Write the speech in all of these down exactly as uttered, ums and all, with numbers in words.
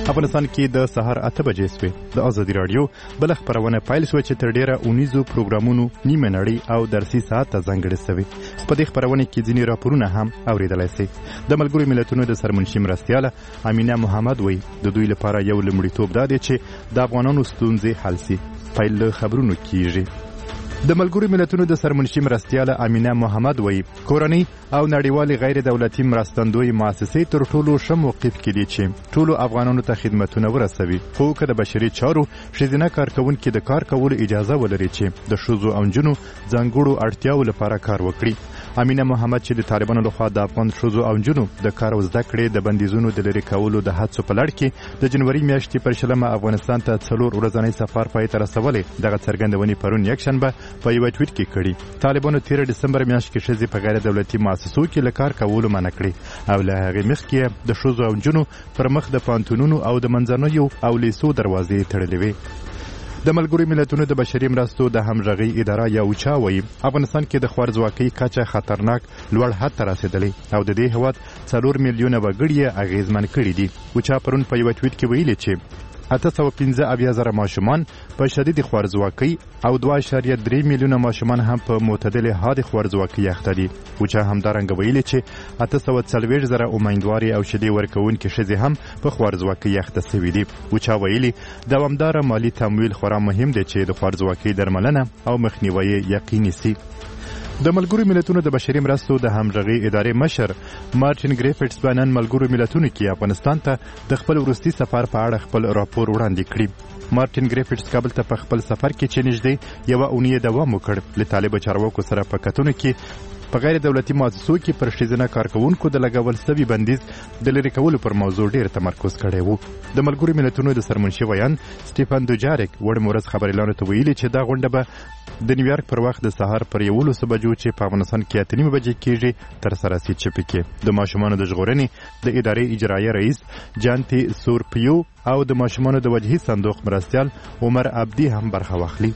افغانستان کې د سهار اته بجې سوې د ازادي راډیو بل خبرونه پیل شوه چې تر ډیره اونیزو پروګرامونو نیمه نړۍ او درسي ساعت ته ځانګړې شوې. په دې خبرونه کې ځینې راپورونه هم اوریدلای شي. د ملګرو ملتونو د سرمنشي مرستیاله امینه محمد وایي د دوی لپاره یو لومړیتوب دا دی چې د افغانانو ستونزې حل شي. پیل خبرونه کیږي. د ملګرو ملتونو د سرمنشي مرستیاله امینه محمد وایي کورنۍ او نړیوالې غیر دولتي مرستندوی مؤسسې تر ټولو ښه موقف کې دي چې ټولو افغانانو ته خدمتونه ورسوي، خو که د بشري چارو ښځینه کارکوونکي د کار کولو اجازه ولري چې د ښځو او نجونو ځانګړو اړتیاوو لپاره کار وکړي. امینه محمد چې د طالبانو لخوا د افغان ښځو او نجونو د کار او زده کړې د بندیزونو د لرې کولو د هڅو په لړ کې د جنوري میاشتې پر شلمه افغانستان ته څلور ورځنی سفر پای ته رسولی دغه څرګندونې پرون یکشنبه په یوه ټویټ کې کړي. طالبانو تېره ډسمبر میاشت کې ښځې په غیر دولتي مؤسسو کې له کار کولو منع کړي او له هغې مخکې د ښځو او نجونو پر مخ د پوهنتونونو او د منځنیو او لیسو دروازې تړلې وې. د ملګرو ملتونو د بشري مرستو د همغږۍ اداره یا اوچا وایي افغانستان کې د خوارځواکۍ کچه خطرناک لوړ حد ته رسېدلی او د دې هېواد څلور میلیونه وګړي یې اغېزمن کړي دي. اوچا پرون په یوه ټویټ کې ویلي چې اته سوه پنځه اویا زره ماشومان په شدید خوارځواکۍ او دوه اعشاریه درې میلیونه ماشومان هم په معتدلې حد خوارځواکۍ اخته دي. اوچا همدارنګه ویلي چې اته سوه څلوېښت زره امیندوارې او شیدې ورکوونکې ښځې هم په خوارځواکۍ اخته سوي دي. اوچا ویلي دوامداره مالي تمویل خورا مهم دی چې د خوارځواکۍ درملنه او مخنیوی یقیني سي. د ملګرو ملتونو د بشري مرستو د همغږۍ ادارې مشر مارټین ګریفټس په نن ملګرو ملتونو کې افغانستان ته د خپل وروستي سفر په اړه خپل راپور وړاندې کړي. مارټین ګریفټس کابل ته په خپل سفر کې چې نږدې یوه اونۍ دوام وکړ له طالبه چارواکو سره په کتنو کې په غیر دولتي مؤسسو کې پر ښځینه کارکوونکو د لګول سوي بندیز د لرې کولو پر موضوع ډېر تمرکز کړی و. د ملګرو ملتونو د سرمنشي ویان سټیفن دوجارک وړ مورز خبریالانو ته ویلي چې دا غونډه به د نیویارک پر وخت د سهار پر یولسو بجو چې په افغانستان کې اته نیمې بجې کېږي ترسره سي چې پکې د ماشومانو د ژغورنې د ادارې اجرایه رئیس جانتي سورپیو او د ماشومانو د وجهي صندوق مرستیال عمر عبدي هم برخه واخلي.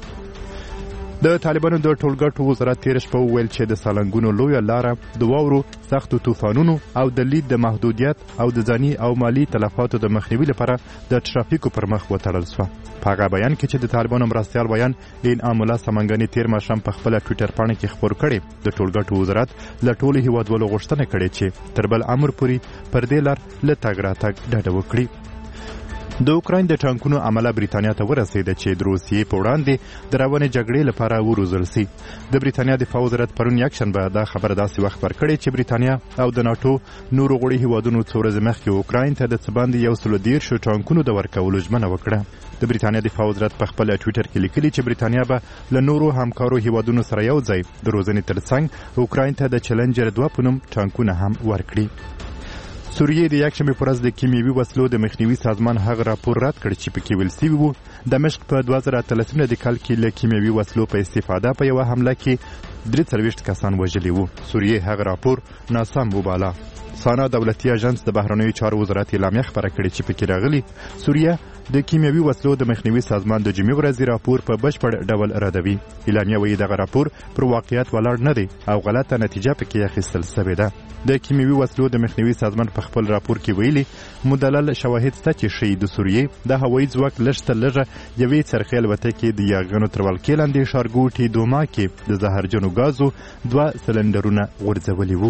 د طالبانو د ټولګټو وزارت تېره شپه وویل چې د سالنګونو لویه لاره د واورو سختو طوفانونو او د لید د محدودیت او د ځاني او مالي تلفاتو د مخنیوي لپاره د ټرافیکو پر مخ وتړل شوه. په هغه بیان کې چې د طالبانو مرستیال بیان انعام الله سمنګاني تېر ماښام په خپله ټویټر پاڼه کې خپور کړی د ټولګټو وزارت له ټولو هېوادوالو غوښتنه کړې چې تر بل امر پورې پر دې لار له تګ راتګ ډډه وکړي. د اوکراین د ټانکونو عمله بریتانیا ته ورسېده چې د روسیې په وړاندې د روانې جګړې لپاره وروزل سي. د بریتانیا دفاع وزارت پرون یکشنبه دا خبره داسې وخت ورکړې چې بریتانیا او د ناټو نورو غړي هیوادونو څو ورځې مخکې اوکراین ته د څه باندې یو سلو دېرشو ټانکونو د ورکولو ژمنه وکړه. د بریتانیا دفاع وزارت په خپل ټویټر کې لیکلي چې بریتانیا به له نورو همکارو هیوادونو سره یو ځای د روزنې ترڅنګ اوکراین ته د چلنجر دوه په نوم ټانکونه هم ورکړي. سوریې د یکشنبې په ورځ د کیمیاوي وسلو د مخنیوي سازمان هغه راپور رد کړ چې پکې ویل سوي وو دمشق په دوه زره اتلسم د کال کې له کیمیاوي وسلو په استفاده په یوه حمله کې درې څلوېښت کسان وژلي وو. سوریې هغه راپور ناسم وباله. سانا دولتي اژانس د بهرنیو چارو وزارت اعلامیه خپره کړې چې پکې راغلي سوریه د کیمیاوي وسلو د مخنیوي سازمان د جمعې ورځې راپور په بشپړ ډول ردوي. اعلامیه وایي دغه راپور پر واقعیت ولاړ نه دی او غلطه نتیجه پکې اخیستل سوې ده. د کیمیاوي وسلو د مخنیوي سازمان په خپل راپور کې ویلي مدلل شواهد شته چې ښیي د سوریې د هوایي ځواک لږ تر لږه یوې څرخې الوتکې د یاغیانو تر ولکې لاندې ښارګوټي دوما کې د زهرجنو ګازو دوه سلنډرونه غورځولي وو.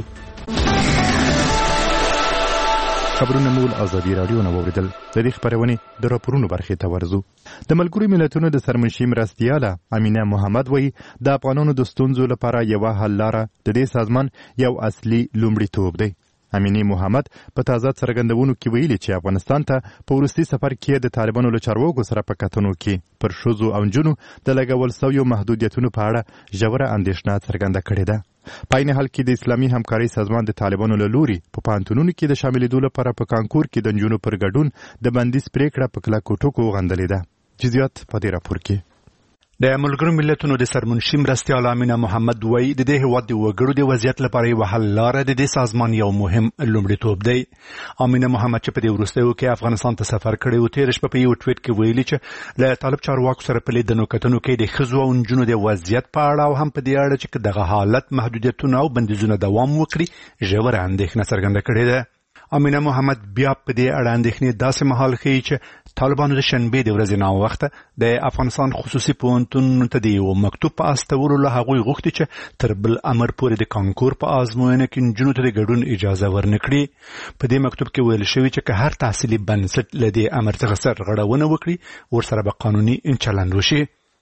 خبرونه مول ازادي راډیو نه واوریدل. د دې خبرونې د راپورونو برخې ته ورځو. د ملګرو ملتونو د سرمنشي مرستیاله امینه محمد وایي د افغانانو د ستونزو لپاره یوه حل لاره د دې سازمان یو اصلي لومړیتوب دی. امینه محمد په تازه څرګندونو کې ویلي چې افغانستان ته په وروستي سفر کې د طالبانو له چارواکو سره په کتنو کې پر ښځو او نجونو د لګول سویو محدودیتونو په اړه ژوره اندېښنه څرګنده کړې ده. په عین حال کې د اسلامي همکارۍ سازمان د طالبانو له لوري په پوهنتونونو کې د شاملېدو لپاره په کانکور کې د نجونو پر ګډون د بندیز پرېکړه په کلکو ټکو غندلې ده. جزئیات په دې راپور کې. د ملګرو ملتونو د سرمنشي مرستیال امینه محمد وایي د دې هېواد د وګړو د وضعیت لپاره یوه حل لاره د دې سازمان یو مهم لومړیتوب دی. امینه محمد چې په دې وروستیو کې افغانستان ته سفر کړی و تېره شپه په یو ټویټ کې ویلي چې له طالب چارواکو سره په لیدنو کتنو کې د ښځو او نجونو د وضعیت په اړه او هم په دې اړه چې دغه حالت محدودیتونه او بندیزونه دوام وکړي ژوره اندېښنه څرګنده کړې ده. امینه محمد بیا په دې اړه اندېښنې داسې مهال ښیي چې طالبانو د شنبې د ورځې ناوخته د افغانستان خصوصي پوهنتون ته د یو مکتوب په استولو له هغوی غوښتي چې تر بل امر پورې د کانکور په ازموینه کې نجونو ته د ګډون اجازه ورنکړي. په دې مکتوب کې ویل شوي چې که هر تحصیلي بنسټ له دې امر څخه سرغړونه وکړي ورسره به قانوني چلند وشي.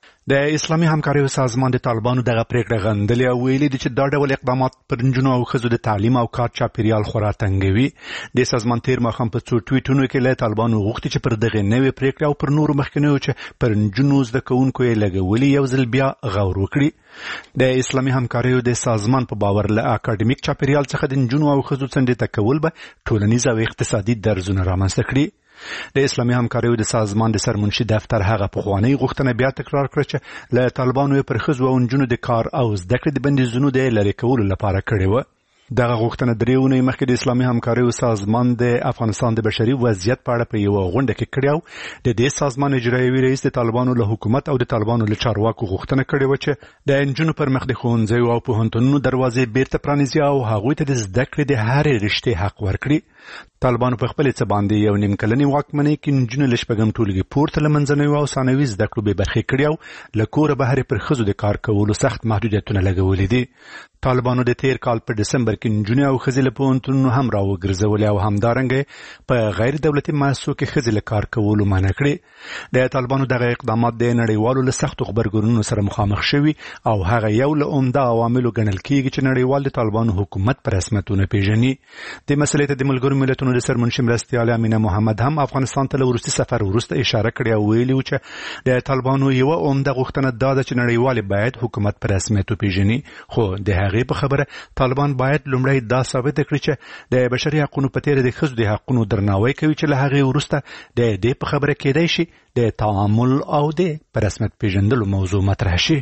د اسلامي همکاریو سازمان د طالبانو دغه پریکړه غندلې او ویلي دي چې دا ډول اقدامات پر نجونو او ښځو د تعلیم او کار چاپیریال خورا تنګوي. د سازمان تیر ماښام په څو ټویټونو کې له طالبانو غوښتي چې پر دغه نوې پریکړه او پر نورو مخکنیو چې پر نجونو زده کوونکو یې لګولي یو ځل بیا غور وکړي. د اسلامي همکاریو د سازمان په باور له اکاډمیک چاپیریال څخه د نجونو او ښځو څنډې ته کول به ټولنیز او اقتصادي درزونه رامنځته کړي. د اسلامي همکاریو د سازمان د سرمنشي دفتر هغه پخوانی غوښتنه بیا تکرار کړه چې له طالبانو پر ښځو او نجونو د کار او زده کړې د بندیزونو د لرې کولو لپاره کړې وه. دغه غوښتنه درې اونۍ مخکې د اسلامي همکاریو سازمان د افغانستان د بشري وضعیت په اړه په یوه غونډه کې کړې او د دې سازمان اجرایوي رئیس د طالبانو له حکومت او د طالبانو له چارواکو غوښتنه کړې وه چې د نجونو پر مخ د ښوونځیو او پوهنتونونو دروازې بیرته پرانیزي او هغوی ته د زده کړې د هرې رشتې حق ورکړي. طالبانو په خپل څه باندې یو نیم کلنې واکمنۍ کې نجونې له شپږم ټولګي پورته له منځنیو او ثانوي زده کړو بې برخې کړي او له کوره بهر پر ښځو د کار کولو سخت محدودیتونه لګولي دي. طالبانو د تیر کال په ډسمبر کې نجونې او ښځې له پوهنتونونو هم راوګرځولې او همدارنګه په غیر دولتي مؤسسو کې ښځې له کار کولو منع کړې. د طالبانو دغه اقدامات د نړیوالو له سختو غبرګونونو سره مخامخ شوي او هغه یو له عمده عواملو ګڼل کېږي چې نړیوال د طالبانو حکومت په رسمیتونه پیژني. د مسلې ته د ملګرو ملتونو د سرمنشي مرستیال امینه محمد هم افغانستان ته له وروستي سفر وروسته اشاره کړې او ویلي و چې د طالبانو یوه عمده غوښتنه دا ده چې نړیوال باید حکومت په رسمیت وپیژني. خو د هغې په خبره طالبان باید لومړی دا ثابت کړي چې د بشري حقونو په تېره د ښځو د حقونو درناوی کوي چې له هغې وروسته د دې په خبره کېدای شي د تعامل او د په رسمیت پیژندلو موضوع مطرح شي.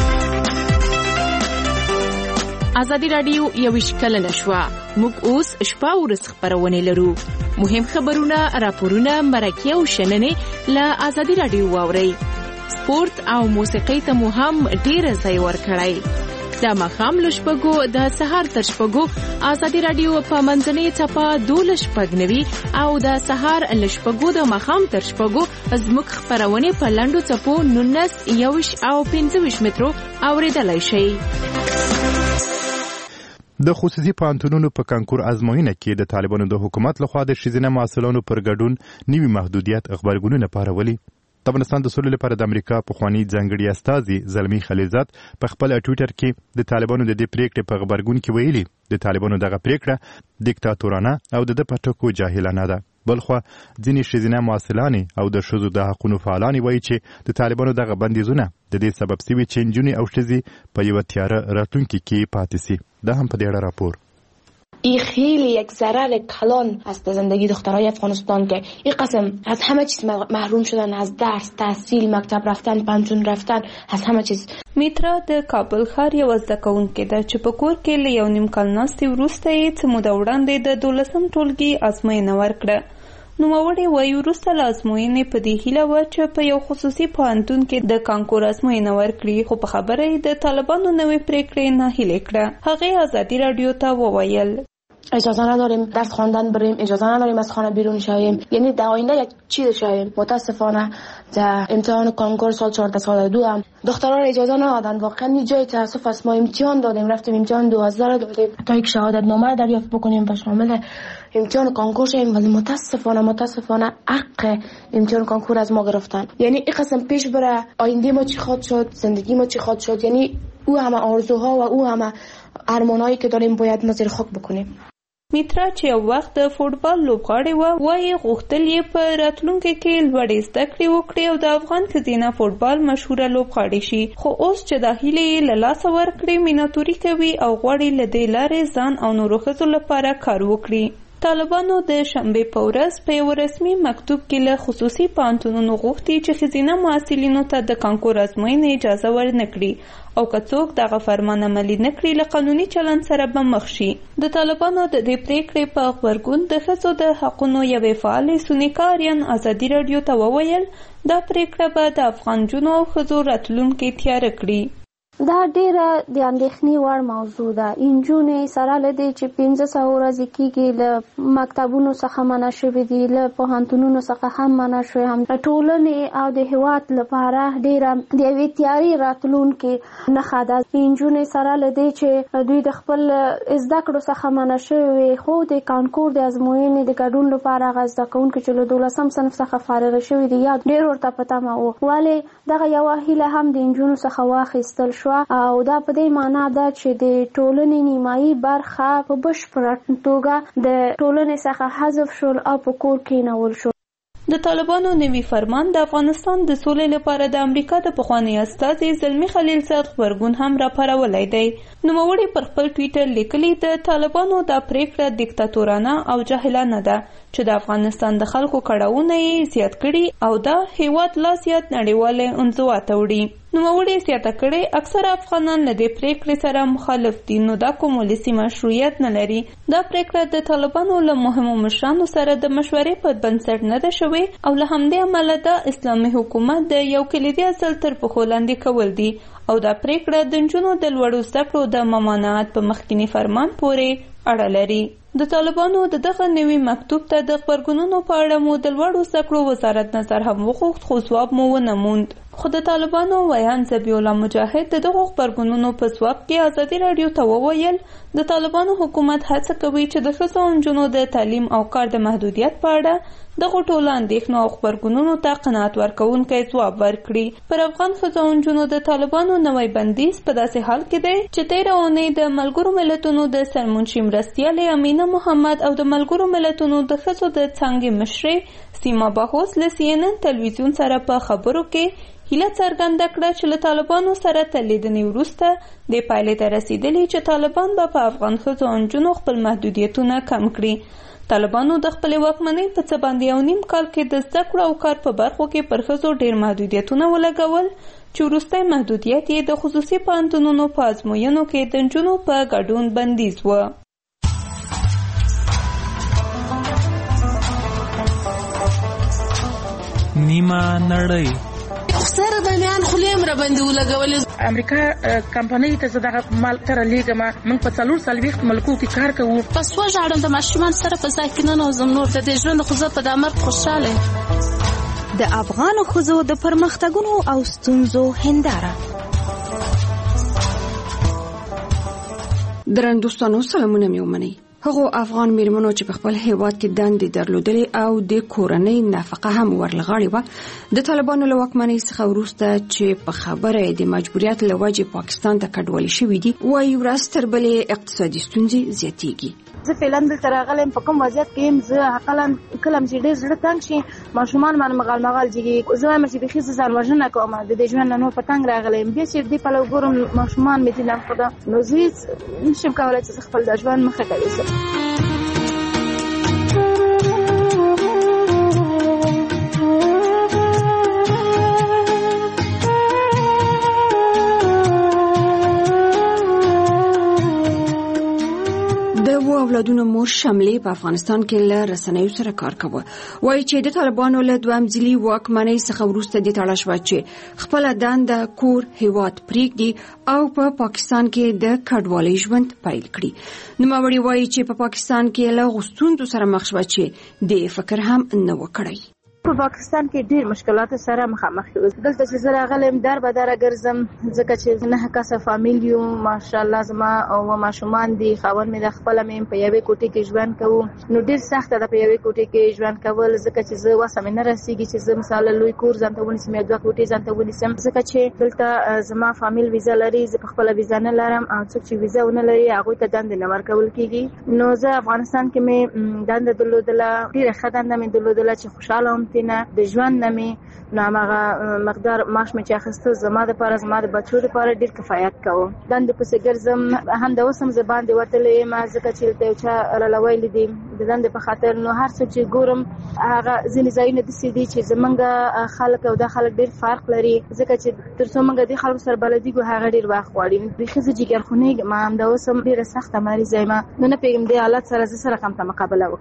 ازادي راډیو یویشت کلنه شوه. موږ اوس شپه ورځ خپرونې لرو. مهم خبرونه، راپورونه، مرکې او شننې له ازادي راډیو واورئ. سپورت او موسیقۍ ته مو هم ډېر ځای ورکړئ. د ماښام له شپږو د سهار تر شپږو ازادي راډیو په منځنۍ څپه دولس شپږ نوي او د سهار له شپږو د ماښام تر شپږو زموږ خپرونې په لنډو څپو نولس یوویشت او پنځه ویشت مترو اورېدلی شئ. د خصوصي پوهنتونونو په کانکور ازموینه کې د طالبانو د حکومت لخوا د ښځینه محصلانو پر ګډون نوي محدودیت غبرګونونه پارولي. د افغانستان د سولې لپاره د امریکا پخوانی ځانګړي استازي زلمي خلیلزاد په خپل ټویټر کې د طالبانو د دې پریکړې په غبرګون کې ویلي د طالبانو دغه پریکړه دیکتاتورانه او د په ټکو جاهلانه ده. بلخوا ځینې ښځینه محصلانې او د ښځو د حقونو فعالانې وایي چې د طالبانو دغه بندیزونه د دې سبب سوي چې نجونې او ښځې په یوه تیاره راتلونکي کې پاتې سي. دا هم په دې اړه راپور. این خیلی یک ضرر کلان است به زندگی دخترای افغانستان که این قسم از همه چیز محروم شدن، از درس، تحصیل، مکتب رفتن، پنجون رفتن، از همه چیز. میترا د کابل ښار یوه زده کوونکې ده چې په کور کې له یو نیم کال ناستې وروسته یې څه موده وړاندې د دولسم ټولګي ازموینه ورکړه. نوموړې وایي وروسته له ازموینې په دې هیله وه چې په یو خصوصي پوهنتون کې د کانکور ازموینه ورکړي، خو په خبره یې د طالبانو نوې پریکړې ناهیلې کړه. هغې ازادي راډیو ته وویل اجازه نداریم درس خواندن بریم، اجازه نداریم از خانه بیرون شویم، یعنی در آینده یک چیز شویم. متاسفانه در امتحان کانکور سال چهارده سال دو هم دخترها را اجازه ندادن. واقعا جای تاسف است. ما امتحان دادیم، رفتیم امتحان دو هزار دادیم تا یک شهادت نامه دریافت بکنیم و شامل امتحان کانکور شویم، ولی متاسفانه متاسفانه حق امتحان کانکور از ما گرفتن. یعنی این قسم پیش بره آینده ما چی خواد شد، زندگی ما چی خواد شد، یعنی او همه آرزوها و او همه ارمانایی که داریم باید ما زیر خاک بکنیم. میترا چې یو وخت د فوټبال لوبغاړې وه، وایي غوښتل یې په راتلونکي کې لوړې زده کړې وکړي او د افغان ښځینه فوټبال مشهوره لوبغاړې شي. خو اوس چې دا هیلې یې له لاسه ورکړې، میناتوري کوي او غواړي له دې لارې ځان او نورو ښځو لپاره کار وکړي. طالبانو د شنبې په ورځ په یو رسمي مکتوب کې له خصوصي پوهنتونونو غوښتي چې ښځینه محصلینو ته د کانکور ازموینې اجازه ورنکړي او که څوک دغه فرمان عملي نه کړي له قانوني چلند سره به مخ شي. د طالبانو د دې پریکړې په غبرګون د ښځو د حقونو یوې فعالې سونیکا آریان ازادي راډیو ته وویل دا پریکړه به د افغان نجونو او ښځو راتلونکی تیاره کړي. دا ډیره د اندېښنې وړ موضوع ده. انجونې سره له دې چې پنځه سوه ورځې کېږي له مکتبونو څخه منع شوي دي، له پوهنتونونو څخه هم منع شوي، هم ټولنې او د هېواد لپاره ډیره د یوې تیارې راتلونکې نښه ده. انجونې سره له دې چې دوی د خپل زده کړو څخه منع شوي وي، خو د کانکور د ازموینې د ګډون لپاره هغه زده کوونکي چې له دولسم صنف څخه فارغ شوي دي یا ډېر ورته په تمه وو، ولې دغه یوه هیله هم د انجونو څخه واخیستل شوه او دا په دې معنا ده چې د ټولنې نیمایي برخه په بشپړه توګه د ټولنې څخه حذف شول او په کور کېنول شول. د طالبانو نوي فرمان د افغانستان د سولې لپاره د امریکا د پخواني استازي زلمی خلیلزاد غبرګون هم راپارولی دی. نوموړي پر خپل ټویټر لیکلي د طالبانو دا پریکړه دیکتاتورانه او جاهلانه ده چې د افغانستان د خلکو کړاوونه یې زیات کړي او دا هیواد لا زیات نړیواله انزوا ته وړي. نوموړي زیاته کړې اکثره افغانان له دې پریکړې سره مخالف دي، نو دا کوم ولسي مشروعیت نه لري. دا پریکړه د طالبانو له مهمو مشرانو سره د مشورې په بنسټ نه ده شوې او له همدې امله د اسلامي حکومت د یو کلیدي اصل تر پښو لاندې کول دي او دا پریکړه د نجونو د لوړو زده کړو د ممانعت په مخکینی فرمان پورې اړه لري. د طالبانو د دغه نوي مکتوب ته د خبرګونونو په اړه مو د لوړو زده کړو وزارت نظر هم وغوښت، خو ځواب مو ونه موند. خو د طالبانو ویان ذبیح الله مجاهد د دغو خبرګونونو په ځواب کې ازادي راډیو ته وویل د طالبانو حکومت هڅه کوي چې د ښځو او نجونو د تعلیم او کار د محدودیت په اړه دغو ټولو اندېښنو او خبرګونونو ته قناعت ورکوونکی ځواب ورکړي. پر افغان ښځو او نجونو د طالبانو نوی بندیز په داسې حال کې دی چې تېره اونۍ د ملګرو ملتونو د سرمنشي مرستیالې امینه محمد او د ملګرو ملتونو د ښځو د څانګې مشرې سیما باهوس له سی ان ان تلویزیون سره په خبرو کې هیله څرګنده کړه چې له طالبانو سره تر لیدنې وروسته دې پایلې ته رسېدلي چې طالبان به په افغان ښځو او نجونو خپل محدودیتونه کم کړي. طالبانو د خپلې واکمنۍ په څه باندې یو نیم کال کې د زده کړو او کار په برخو کې پر ښځو ډېر محدودیتونه ولګول چې وروستی محدودیت یې د خصوصي پوهنتونونو په ازموینو کې د نجونو په ګډون بندیز و. نیمه نړۍ سره د میان خلیم را باندې ولګولې. امریکا کمپنۍ ته زه دغه مال تر لیږم، موږ په څلور څلوېښت ملکو کې کار کوو. پس وژاړم د ماشومان سره په ځای کې ننوځم، نور د دې ژوند خو زه په دې مرګ خوشحاله. د افغانو ښځو د پرمختګونو او ستونزو هنداره. درنو دوستانو سلامونه مې ومنئ. هغو افغان میرمنو چې په خپل هیواد کې دندې درلودلې او د کورنۍ نفقه هم ورلغاړې وه، د طالبانو له واکمنۍ څخه وروسته چې په خبره د مجبوریت له وجې پاکستان ته کډوالې شوي دي، وایي ورځ تر بلې اقتصادي ستونزې زیاتېږي. زه فعلا دلته راغلم په کوم وضعیت کې یم، زه حقلا کله چې ډېر زړه تنګ شي ماشومان باندې مغال مغال جګي، زه وایم چې بیخي زه ځان وژنه کوم، د دې ژوند نه نور په تنګ راغلی یم. بیا چې دې پلو ګورم ماشومان مې دي لمخده، نو زه هېڅ نشم کولی چې زه خپل د ژوند مخه ته یوسم. اولادونو مور شملې په افغانستان کې له رسنیو سره کار کوي، وایي چې د طالبانو له دویم ځلي واکمنۍ څخه وروسته د تړل شوه چې خپله دنده کور هیواد پرېږدي او په پا پاکستان کې د کډوالۍ ژوند پیل کړي. نوموړي وایي چې په پا پاکستان کې له غوښتونکو سره مخ شوه چې د فکر هم نه و کړی. په پاکستان کې ډېر مشکلات سره مخامخ یو. دلته چې زه راغلم در به دره ګرځم، ځکه چې نه کسه فامیل یو، ماشاءالله زما او ماشومان دي، خاوند مې د خپله مې په یوې کوټې کې ژوند کوو، نو ډېر سخته ده په یوې کوټې کې ژوند کول، ځکه چې زه وسه مې نه رسېږي چې زه مثاله لوی کور ځان ته ونیسم یا دوه کوټې ځان ته ونیسم، ځکه چې دلته زما فامیل ویزا لري، زه په خپله ویزا نه لرم او څوک چې ویزا ونه لري هغوی ته دندې نه ورکول کېږي. نو زه افغانستان کې مې دنده درلودله، ډېره ښه دنده مې درلودله چې خوشحاله وم ترېنه، د ژوند نه مې نو هماغه مقدار معاش مې چې اخیسته زما دپاره زما د بچو دپاره ډېر کفایت کوه. دندې پسې ګرځم، هم د اوس هم زه باندې وتلی یم، ځکه چې دلته یو چا راله ویلي دي د دندې په خاطر، نو هر څه چې ګورم هغه ځینې ځایونه داسې دي چې زمونږ خلک او دا خلک ډېر فرق لري، ځکه چې تر څو موږ دې خلکو سره بلدېږو هغه ډېر وخت غواړي. بیخي زه جګرخونی یم، همدا اوس هم ډېره سخته مریضه یم، نو نه پوهېږم دې حالت سره زه څه رقم ته مقابله وکړم.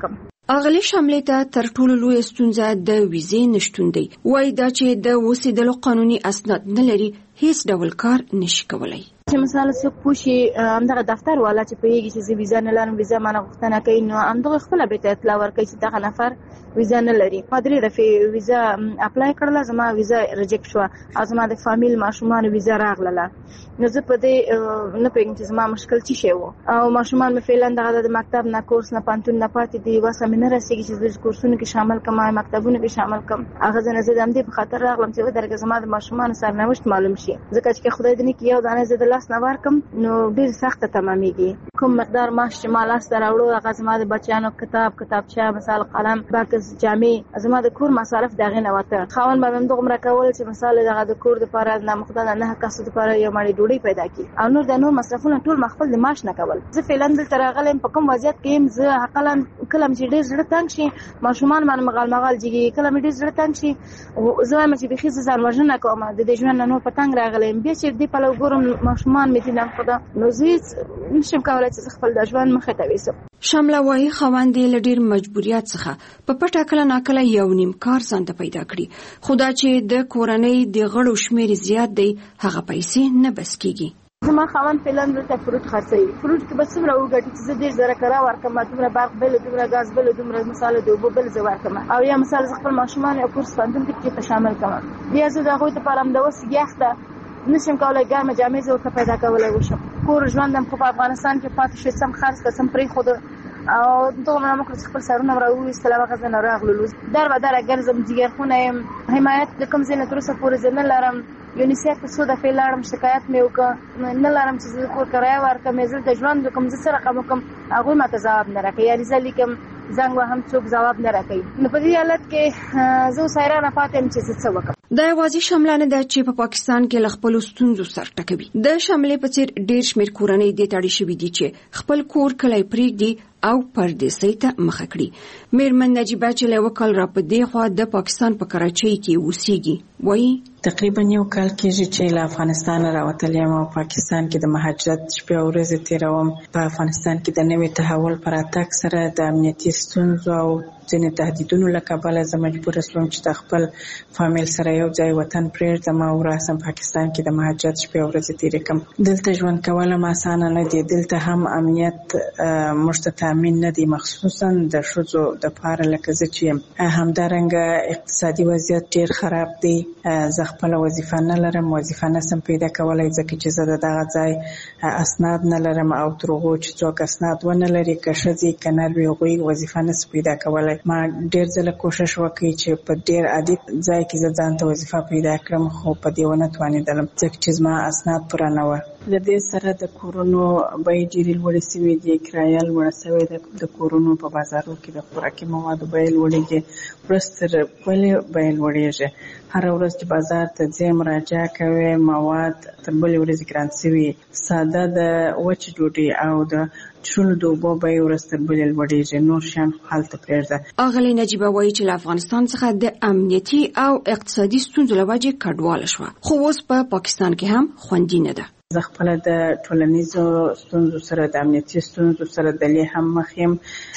اغلی شاملې ته تر ټولو لوی ستونزه د ویزې نشټون دی. وایي دا چې د اوسېدلو قانوني اسناد نه لري هیڅ ډول کار نشي کولای. چې مثلا څوک پوښي همدغه دفتر والا چې پوهېږي چې زه ویزا نه لرم، ویزا مانه غوښتنه کوي، نو همدغه خپله بېرته اطلاع ورکوي چې دغه نفر ویزا نه لري. ما درې دفعې ویزا اپلای کړله، زما ویزا ریجیکټ شوه او زما د فامیل ماشومانو ویزا راغلله. نو زه په دې نه پوهېږم چې زما مشکل څه شی و او ماشومان مې فعلا دغه د مکتب نه کورس نه پوهنتون نه پاتې دي، وسه مې نه رسېږي چې زه کورسونو کې شامل کړم، مکتبونو کې شامل کړم. هغه ځنه زه د همدې په خاطر راغلم چې ودرېږه زما د ماشومانو سرنوشت معلوم شي، ځکه چې خدای دې نه کړي یو دانه زه د لاس نه ورکړم نو ډېر سخته تمامېږي. کوم مقدار معاش چې ما لاسته راوړو هغه زما د بچیانو کتاب، کتابچه، مثال قلم، بکس، جامې، زما د کور مصارف د هغې نه وته. خاوند به مې همدغومره کول چې مثال دغه د کور دپاره نامخدا د نهه کسو دپاره یو مړۍ ډوډۍ پیدا کړي او نور د نور مصرفونه ټول ما خپل د معاش نه کول. زه فعلا دلته راغلی یم، په کوم وضعیت کې یم، زه حقلا کله مې چې ډېر زړه تنګ شي ماشومان باندې مغال مغال جګېږي، کله مې ډېر زړه تنګ شي زه وایم چې بیخي زه ځان وژنه کوم، د دې ژوند نه نور په تنګ راغلی یم. بیا چې دې پلو ګورم ماشومان مې دي نامخدا نو زه هېڅ نشم کولی چې زه خپل د ژوند مخې ته ویسم. شامله وایي خاوند یې له ډېر مجبوریت څخه په پټه کله ناکله یو نیم کار ځان ته پیدا کړي، خو دا چې د کورنۍ د غړو شمېر زیات دی هغه پیسې نه بس کېږي. زما خاوند فعلا دلته فروټ خرڅوي، فروټ کې به څومره وګټي چې زه ډېر زره کرا ورکړم، دومره برق بل، دومره ګاز بل، دومره مثال د اوبو بل زه ورکړم او یا مثال زه خپل ماشومان یو کورس پوهنتون کې ته شامل کړم. بیا زه د هغوی دپاره همدوس یخ ده نشم کولی ګرمه جامې زه ورته پیدا کولی وشم. کور ژوندم خو په افغانستان کې پاتې شوې، څه م خرڅ کړه، څه م پرېښوده او دغه مې وکړه چې خپل سرونه م راوویستل او هغه ځای نه راغللو. در به دره ګرځم، جګرخونه یم، حمایت د کوم ځای نه تر اوسه پورې زه نه لرم. یونیسیف ته څو دفعې لاړم، شکایت مې وکړ، نه لرم چې زه کور کرایه ورکړم، زه دلته ژوند وکړم، زه څه رقم وکړم، هغوی ماته ځواب نه راکوي. یعنې زه لیکم زنګ وهم څوک ځواب نه راکوي. نو په دې حالت کې زه اوس حیرانه پاتې یم چې زه څه وکړم. دا یوازې شامله نه ده چې په پا پاکستان کې له خپلو ستونزو سر ټکوي. د شاملې په څېر ډېر شمېر کورنۍ دې ته اړې شوي دي چې خپل کور کلی پرېږدي او پردیسۍ ته مخه کړي. میرمن نجیبه چې له یوه کال را په دې خوا د پاکستان په کراچۍ کې اوسېږي وایي تقریبا یو کال کېږي چې له افغانستان راوتلی یم او پاکستان کې د مهاجرت شپې او ورځې تېروم. په افغانستان کې د نوي تحول په راتګ سره د امنیتي ستونزو او ځینې تهدیدونو له کبله زه مجبوره شوم چې د خپل فامیل سره یو ځای وطن پرېږدم او راسم پاکستان کې د مهاجرت شپې او ورځې تېرې کړم. دلته ژوند کول هم اسانه نه دی، دلته هم امنیت موږ ته تامین نه دی، مخصوصا د ښځو دپاره لکه زه چې یم. همدارنګه اقتصادي وضعیت ډېر خراب دی، زه خپله وظیفه نه لرم، وظیفه نسم پیدا کولی ځکه چې زه د دغه ځای اسناد نه لرم او تر هغو چې څوک اسناد ونه لري که ښځې که نر وي هغوی وظیفه نسي پیدا کولی. ما ډېر ځله کوشش وکړی چې په ډېر عادي ځای کې زه ځان ته وظیفه پیدا کړم خو په دې ونه توانېدلم ځکه چې زما اسناد پوره نه وه. له دې سره د کورونو بیې ډېرې لوړې سوي دي، کرایه لوړه سوې ده، د کورونو په بازارو کې د خوراکي موادو بیې لوړېږي، ورځ تر بلې بیې لوړېږي. هره ورځ چې بازار ته ځې مراجعه کوې مواد تر بلې ورځې ګران سوي، ساده د وچې ډوډۍ او د څښلو د اوبو بیې ورځ تر بلې لوړېږي، نور شیان هلته پرېږده. اغلې نجیبه وایي چې له افغانستان څخه د امنیتي او اقتصادي ستونزو له وجې کډواله شوه، خو اوس په پاکستان کې هم خوندي نه ده. زه خپله د ټولنیزو ستونزو سره د امنیتي ستونزو سره دلې هم مخ یم.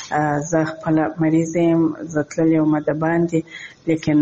زه خپله مریضه یم، زه تللې ومه د باندې، لیکن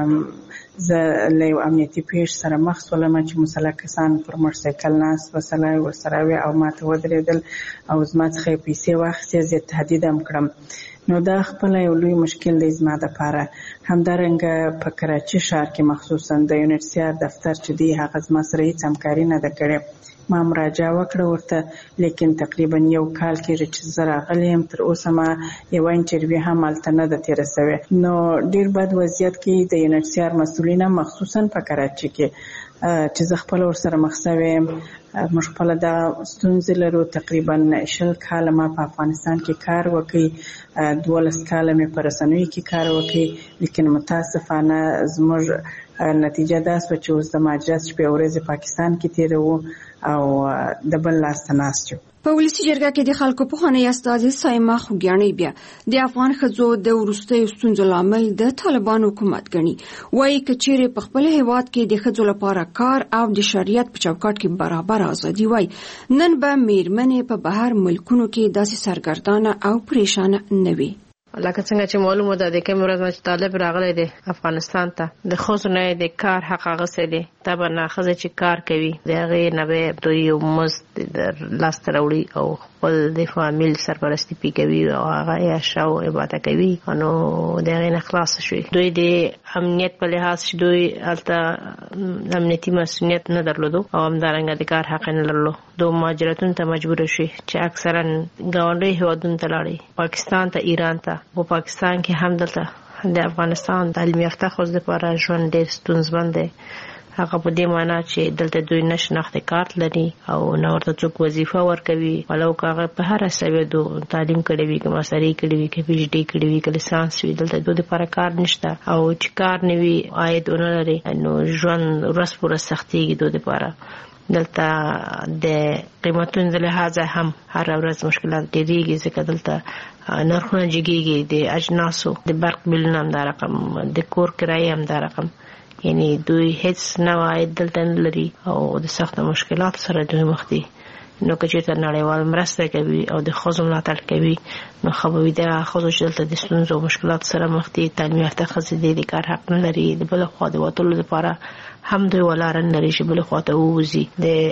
زه له یو امنیتي پیښ سره مخ شولم چې مسلح کسان پر موټرسایکل ناست وسله ورسره وې او ما ته ودرېدل او زما څخه یې پیسې واخیستې، زه یې تهدید هم کړم. نو دا خپله یو لوی مشکل دی زما دپاره. همدارنګه په کراچي ښار کې مخصوصا د یونیسیار دفتر چې دی هغه زما سره هېڅ همکاري نه ده کړې. ما مراجعه وکړه ورته، لیکن تقریبا یو کال کېږي چې زه راغلی یم، تر اوسه ما یوه انټرویو هم هلته نه ده تېره سوې. نو ډېر بد وضعیت کې د یونیسیار مسؤلین هم مخصوصا په کراچي کې چې زه خپله ورسره مخ سوې یم. موږ خپله دا ستونزې لرو. تقریبا شل کاله ما په افغانستان کې کار وکړي، دولس کاله مې په رسنیو کې کار وکړي، لیکن متاسفانه زموږ نتیجه دا سوه چې اوس د مهاجرت شپې ورځې پاکستان کې تېروو او د بل لاس ته ناست یو. په ولسي جرګه کې د خلکو پوهنې استازې سایمه خوږیاڼۍ بیا د افغان ښځو د وروستیو ستونزو لامل د طالبانو حکومت ګڼي. وایي که چیرې په خپل هیواد کې د ښځو لپاره کار او د شریعت په چوکاټ کې برابر ازادي وای، نن به میرمنې په بهر ملکونو کې داسې سرګردانه او پریشانه نه وي. لکه څنګه چې معلومه ده د کوم ورځ چې طالب راغلی دی افغانستان ته د خوځ نه د کار حق غوښتي دي طبعا خزه چې کار کوي دغه نه به دوی یو مست د لاس تروړي او خپل د فامیل سرپرستی پی کوي او هغه یا شاو عبادت کوي نو دغه نه خلاص شي دوی د امنیت په لحاظ دوی البته امنیتي مسؤلیت نه درلودو او همدارنګه د کار حق نه لرلو دوی مهاجرتون ته مجبور شي چې اکثرا ګاونډي هیوادونو ته لاړي پاکستان ته ایران ته په پاکستان کې هم دلته د افغانستان تعلیم یافته خلکو لپاره ژوند ډېر ستونزمن دی هغه په دې معنی چې دلته دوی نشناخته کارت لري او نو ورته څوک وظیفه ورکوي ولو هغه په هر څه دو تعلیم کړي وي کوم سری کړي وي کې پی ایچ ډی کړي وي کې لیسانس وي دلته دوی لپاره کار نشته او چې کار نه وي عاید ونلري نو ژوند ورس پر سختيږي دوی لپاره دلته د قیمتونو د لحاظه هم هر ورځ مشکلات ډېریږي ځکه دلته نرخونه جګیږي د اجناسو د برق بلونه هم دا رقم د کور کرایه هم دا رقم یعنی دوی هیڅ نه عاید دلته نه لري او د سخت مشکلات سره دوی مخ دي نو که چېرته نړیوال مرسته کوي او د ښځو ملاتړ کوي نو خو به د ښځو چې دلته د ستونزو او مشکلاتو سره مخ دي تعلیم یافته ښځې دي د کار حق نه لري د بل خوا د وتلو لپاره هم دوی ولاره نه لري چې بل خوا ته ووځي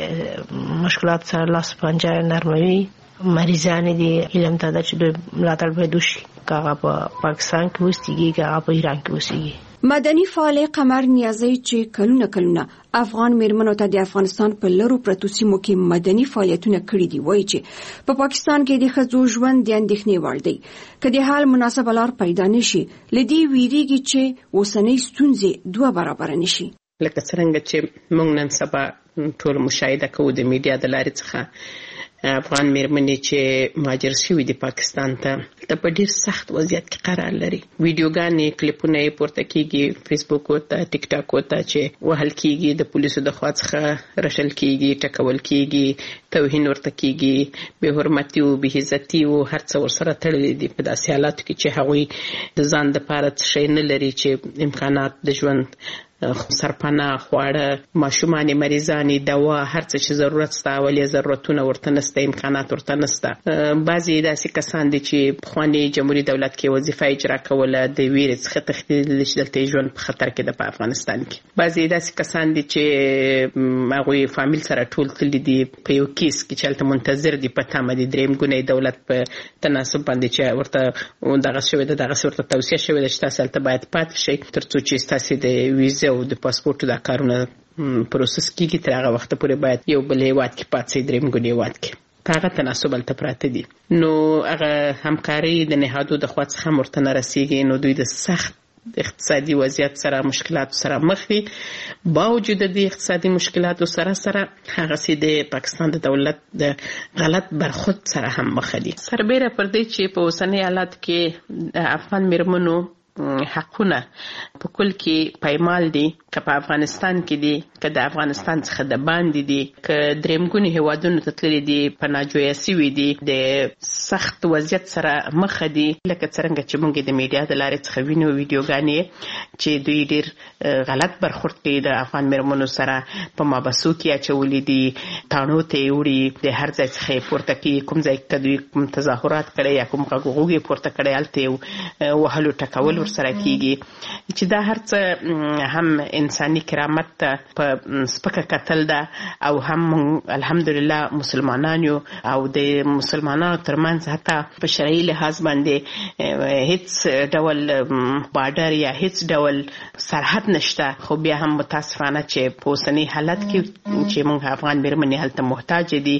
د مشکلات سره لاس پنجه نرموي مریضان دي علم ته د چې دوی ملاتړ باید وشي که هغه په پاکستان کې اوسېږي که هغه په ایران کې اوسېږي. مدني فعال قمر نیازی چې کلونه کلونه افغان میرمنو ته د افغانستان په لرو پرتو سیمو کې مدني فعالیتونه کړي دي وایي چې په پاکستان کې د ښځو ژوند د اندېښنې وړ دی که د حال مناسبه لار پیدا نشي له دې ویریږي چې اوسنۍ ستونزې دوه برابره نشي. لکه څنګه چې موږ نن سبا ټول مشاهده کوو د میډیا د لارې څخه افغان میرمنې چې مهاجر شوي دي پاکستان ته ته په ډیر سخت وضعیت کې قرار لري ویډیوګانې کلیپونه یې پورته کیږي فیسبوک او ته ټیک ټاک او ته چې وهل کیږي د پولیسو د خوا څخه رشل کیږي ټکول کیږي توهین ورته کیږي به حرمتي او به عزتي او هر څه ورسره تړلي دي په داسې حالاتو کې چې هغوی د ځان لپاره څه شی نه لري چې امکانات د ژوند سرپناه خواړه ماشومان مریضانی دوا هر څه چې ضرورت ستا ولې ضرورتونه ورته نسته امکانات ورته نسته بعضی داسې کسان دي چې خواني جمهوریت دولت کې وظیفه اجرا کوله د ویرې څخه تښتېدل چې دلته ژوند په خطر کې ده په افغانستان کې بعضی داسې کسان دي چې هغوی فامیل سره ټول تللي دي په یو کیس کې چې هلته منتظر دي په تمه دي درېیم ګونی دولت په تناسب باندې چې ورته دغه شوې ده دغسې ورته توصیه شوې ده چې تاسې هلته باید پاتې شئ تر څو چې ستاسې د ویزې او د پاسپورټ دا کارونه پروسس کیږي تر هغه وخت پورې باید یو بل هیواد کې پاتې شي درېیم ګونی هیواد کې په هغه تناسب هلته پراته دي نو هغه همکاري د نهادو د خوا څخه هم ورته نه رسېږي نو دوی د سخت اقتصادي وضعیت سره مشکلاتو سره مخ دي باوجود د اقتصادي مشکلاتو سره سره هغسې د پاکستان د دولت د غلط برخورد سره هم مخ دي سربیره پر دې چې په اوسني حالت کې د افغان میرمنو حقونه په کل کې پایمال دي که په افغانستان کې دي که د افغانستان څخه د باندې دي که درېمګوني هیوادونو ته تللي دي پناه جویه سوي دي د سخت وضعیت سره مخه دي لکه څرنګه چې موږ د میډیا د لارې څخه وینو ویډیوګانې چې دوی ډېر غلط برخورد کوي د افغان میرمنو سره په مابسو کې اچولي دي تاڼو ته یې وړي د هر ځای څخه یې پورته کوي کوم ځای که دوی کوم تظاهرات کړی یا کوم غږ یې پورته کړی هلته یې وهلو ټکول ورسره کیږي چې دا هر څه هم انساني کرامت ته په سپکه کتل ده او هم الحمدلله مسلمانان یو او د مسلمانانو ترمنځ حتی په شرعي لحاظ باندې هیڅ ډول بارډر یا هیڅ ډول سرحد نشته خو بیا هم متاسفانه چې په اوسني حالت کې چې موږ افغان میرمنې هلته محتاج دي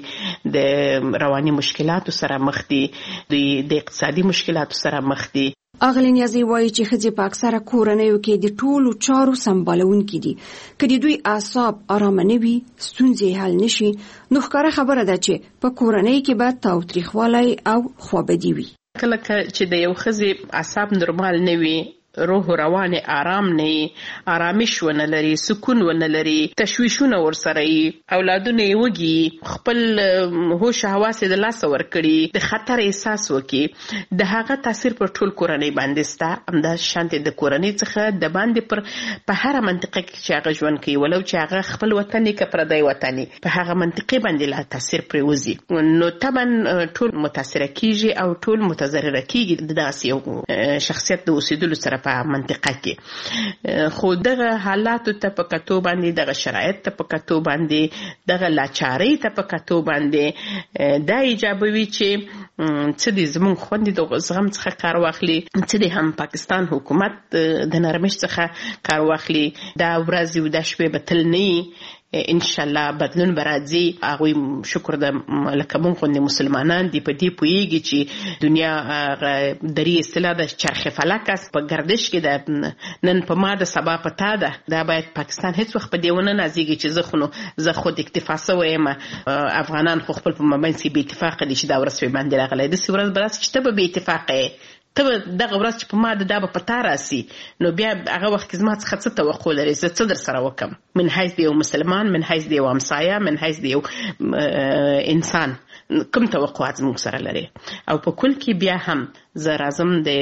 د رواني مشکلاتو سره مخ دي دوی د اقتصادي مشکلاتو سره مخ دي اغلی نیازی وایي چې ښځې په اکثره کورنیو کې د ټولو چارو سمبالونکي دي که د دوی اعصاب ارامه نه وي ستونزې حل نشي نو ښکاره خبره ده چې په کورنۍ کې به تاوتریخوالی او خوابدي وي کله چې د یو ښځې اعصاب نورمال نه وي روح روان آرام نه آرامش ونه لري سکون ونه لري تشویشونه ورسره ای اولادونه وږي خپل هوش حواس د لاس ور کړی د خطر احساس وکي د هغه تاثیر پر ټول کورنۍ باندې ستا امدا شانته د کورنۍ څخه د باندې پر په هر منطقه کې چې هغه ژوند کوي ولو چې هغه خپل وطن کې پردی وطني په هغه منطقه باندې لا تاثیر پروزي نو طبعا ټول متاثر کیږي او ټول متضرر کیږي د داسې یو شخصیت د اوسېدلو سره په منطقه کې خو دغه حالات ته په کتو باندې دغه شرایط ته په کتو باندې دغه لاچاري ته په کتو باندې دا ایجابوي چې څه دې زموږ خوندې د زغم څخه کار واخلي څه دې هم پاکستان حکومت د نرمش څخه کار واخلي دا ورځ او د شپې به تل نه ان شاء الله بدلون برازي هغه شکر د لکه مونږ خوندې مسلمانان دی په دې پویږي چې دنیا درې اصطلاح د چرخ فلکس په گردش کې د نن په ما د سبا پتا ده دا باید پاکستان هیڅ وخت په دیونه نازيږي چې زه خو زه خود اکتفا سویم افغانان خو خپل په مابین کې به اتفاق دي چې دا ورس په باندې راغلی د سورز براس چې ته به اتفاقه ته دغه ورځ چې په ما د دا به پتا راسي نو بیا هغه وخت کې زما څخه څه توقع لري زه څه در سره وکم من حیث د یو مسلمان من حیث د یو همسایه من حیث د یو انسان کوم توقعات زموږ سره لري او په کل کې بیا هم زه راځم د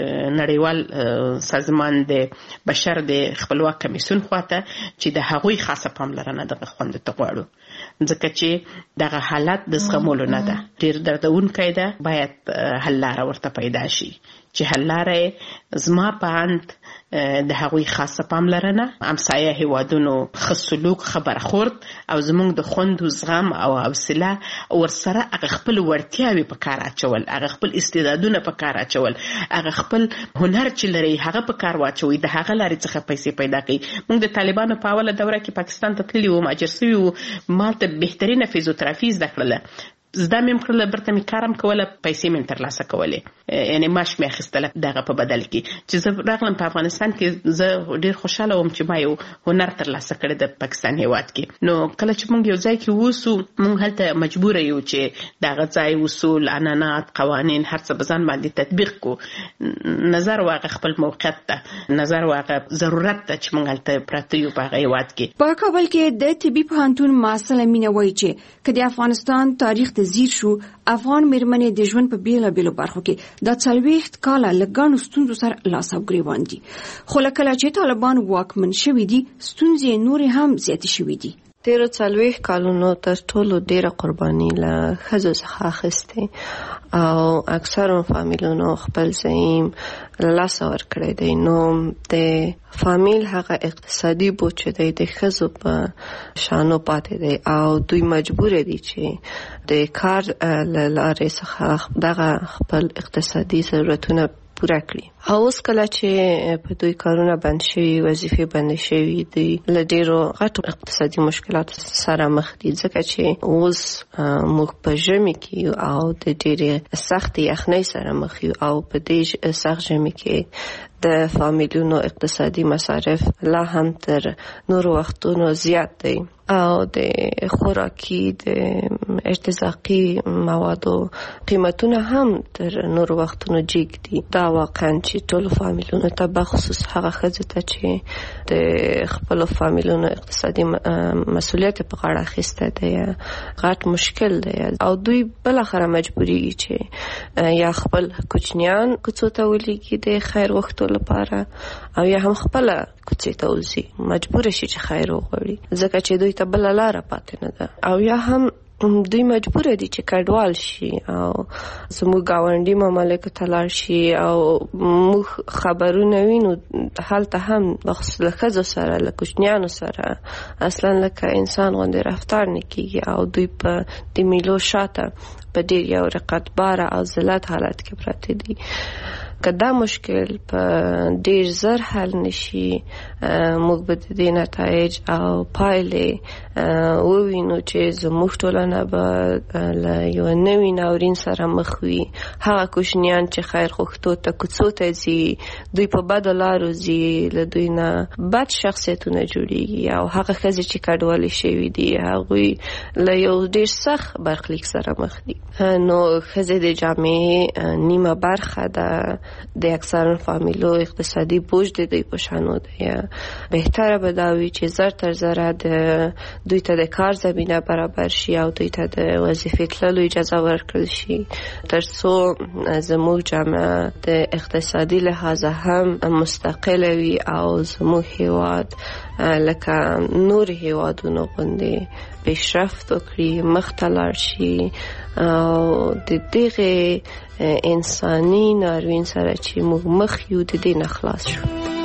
نړیوال سازمان د بشر د خپلواک کمیسیون خواته چې د هغوی خاصه پاملرنه دغه خوند ته غواړو ځکه چې دغه حالت د زغمولو نه ده ډېر دردونکی ده باید حل لاره ورته پیدا شي چې حل لاره زما په اند د هغوی خاصه پاملرنه همسایه هیوادونو ښه سلوک ښه برخورد او زموږ د خوند زغم او حوصله ورسره هغه خپل وړتیاوې په کار اچول هغه خپل استعدادونه په کار اچول هغه خپل هنر چې لري هغه په کار واچوي د هغه لارې څخه پیسې پیدا کوي موږ د طالبانو په اوله دوره کې پاکستان ته تللي وو مهاجر سوي وو مالته بهترینه فیزیوتراپي زده کړله زده مې کړله برته مې کارم کوله پیسې مې ترلاسه کولې یعنی معاش مې اخیستله دغه په بدل کې چې زه راغلم په افغانستان کې زه ډېر خوشحاله وم چې ما یو هنر ترلاسه کړی د پاکستان هیواد کې نو کله چې موږ یو ځای کې اوسو موږ هلته مجبوره یو چې دغه ځای اصول عنعنات قوانین هر څه په ځان باندې تطبیق کو نظر واغه خپل موقعیت ته نظر واغه ضرورت ته چې موږ هلته پراته یو په هغه هیواد کې په کابل کې د طبي پوهنتون محصله مینه وایي چې که د افغانستان تاریخ زیر شو افغان مېرمنې د ژوند په بیلابېلو برخو کې د څلوېښت کاله له ګڼو ستونزو سره لاس او ګریوان دي خو له کله چې طالبان واکمن شوي دي ستونزې نورې هم زیاتې شوي دي تیرو څلوېښت کالونو تر ټولو ډېره قرباني له ښځو څخه اخیستې او اکثرو فامیلونو خپل زعیم له لاسه ورکړی دی نو د فامیل هغه اقتصادي بوج چې دی د ښځو په شانو پاتې دی او دوی مجبور دي چې د کار له لارې څخه دغه خپل اقتصادي ضرورتونه پوره کړي او اوس کله چې په دوی کارونه بند شوي وظیفې بندې شوي دي له ډېرو غټو اقتصادي مشکلاتو سره مخ دي ځکه چې اوس موږ په ژمي کې او د ډېرې سختې یخنۍ سره مخ یو او په دې سخت ژمي کې د فامیلونو اقتصادي مصارف لا هم تر نورو وختونو زیات دی او د خوراکي د ارتزاقي موادو قیمتونه هم تر نورو وختونو جګ دي دا واقعا چې ټولو فامیلونو ته بخصوص هغه ښځو ته چې د خپلو فامیلونو اقتصادي مسؤلیت په غاړه اخیسته دی غټ مشکل دی او دوی بالاخره مجبورېږي چې یا خپل کوچنیان کوڅو ته ولیږي د خیر غوښتو لپاره او یا هم خپله کوڅې ته وځي مجبور شي چې خیر وغواړي ځکه چې دوی ته بله لاره پاتې نه ده او یا هم دوی مجبور دي چې کډوال شي او زموږ ګاونډي ممالکو ته لاړ شي او موږ خبرونه وینو هلته هم بخصوص له ښځو سره له کوچنیانو سره اصلا لکه انسان غوندې رفتار نه کېږي او دوی په د میلو شاته په ډېر یو رقتباره او ذلت حالت کې پراته دي که دا مشکل په ډېر زر حل نشي موږ به د دې نتایج او پایلې ووینو چې زموږ ټولنه به له یو نوي ناورین سره مخ وي هغه کوچنیان چې خیر غوښتو ته کوڅو ته ځي دوی په بدو لارو ځي له دوی نه بد شخصیتونه جوړېږي او هغه ښځې چې کډوالې شوي دي هغوی له یو ډېر سخت برخلیک سره مخ دي نو ښځې د جامعې نیمه برخه ده د اکثر فامیلو اقتصادي بوج د دوی په شانو دی. بهتره به دا وي چې زر تر زره د دوی ته د کار زمینه برابر شي او دوی ته د وظیفې تللو اجازه ورکړل شي تر څو زموږ جامعه د اقتصادي لحاظه هم مستقله وي او زموږ هیواد لکه نور هیوادونو غوندې پیشرفت وکړي، مخ ته لاړ شي او د دغه انساني ناورین سره چې موږ مخ یو د دې نه خلاص شو.